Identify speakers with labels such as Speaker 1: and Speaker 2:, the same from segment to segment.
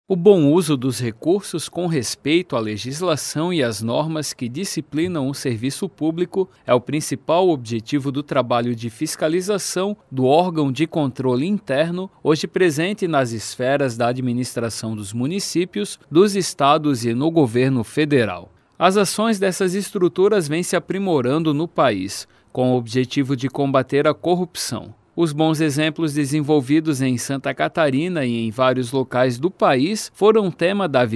Speaker 1: O bom uso dos recursos com respeito à legislação e às normas que disciplinam o serviço público é o principal objetivo do trabalho de fiscalização do órgão de controle interno, hoje presente nas esferas da administração dos municípios, dos estados e no governo federal. As ações dessas estruturas vêm se aprimorando no país, com o objetivo de combater a corrupção. Os bons exemplos desenvolvidos em Santa Catarina e em vários locais do país foram tema da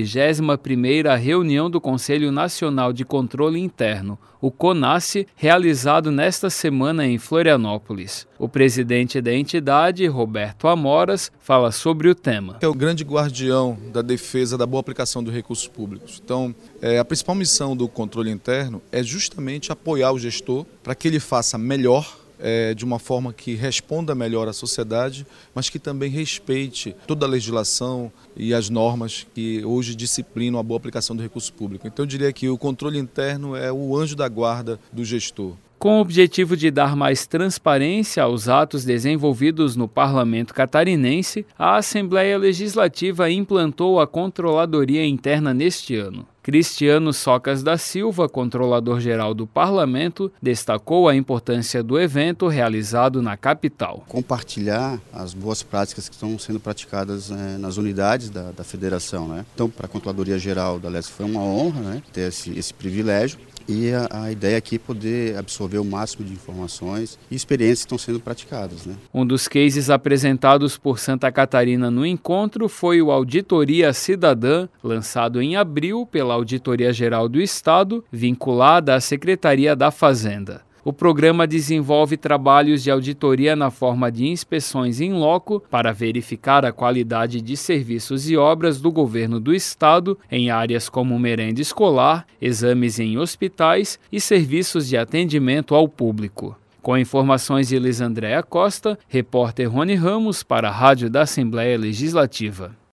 Speaker 1: 21ª reunião do Conselho Nacional de Controle Interno, o CONACE, realizado nesta semana em Florianópolis. O presidente da entidade, Roberto Amoras, fala sobre o tema.
Speaker 2: É o grande guardião da defesa da boa aplicação dos recursos públicos. Então, a principal missão do controle interno é justamente apoiar o gestor para que ele faça melhor, de uma forma que responda melhor à sociedade, mas que também respeite toda a legislação e as normas que hoje disciplinam a boa aplicação do recurso público. Então eu diria que o controle interno é o anjo da guarda do gestor.
Speaker 1: Com o objetivo de dar mais transparência aos atos desenvolvidos no Parlamento catarinense, a Assembleia Legislativa implantou a Controladoria Interna neste ano. Cristiano Socas da Silva, controlador-geral do Parlamento, destacou a importância do evento realizado na capital.
Speaker 3: Compartilhar as boas práticas que estão sendo praticadas nas unidades da federação, né? Então, para a Controladoria-Geral da LESC foi uma honra, né, ter esse privilégio. E a ideia aqui é poder absorver o máximo de informações e experiências que estão sendo praticadas, né?
Speaker 1: Um dos cases apresentados por Santa Catarina no encontro foi o Auditoria Cidadã, lançado em abril pela Auditoria Geral do Estado, vinculada à Secretaria da Fazenda. O programa desenvolve trabalhos de auditoria na forma de inspeções in loco para verificar a qualidade de serviços e obras do governo do estado em áreas como merenda escolar, exames em hospitais e serviços de atendimento ao público. Com informações de Lisandréia Costa, repórter Rony Ramos para a Rádio da Assembleia Legislativa.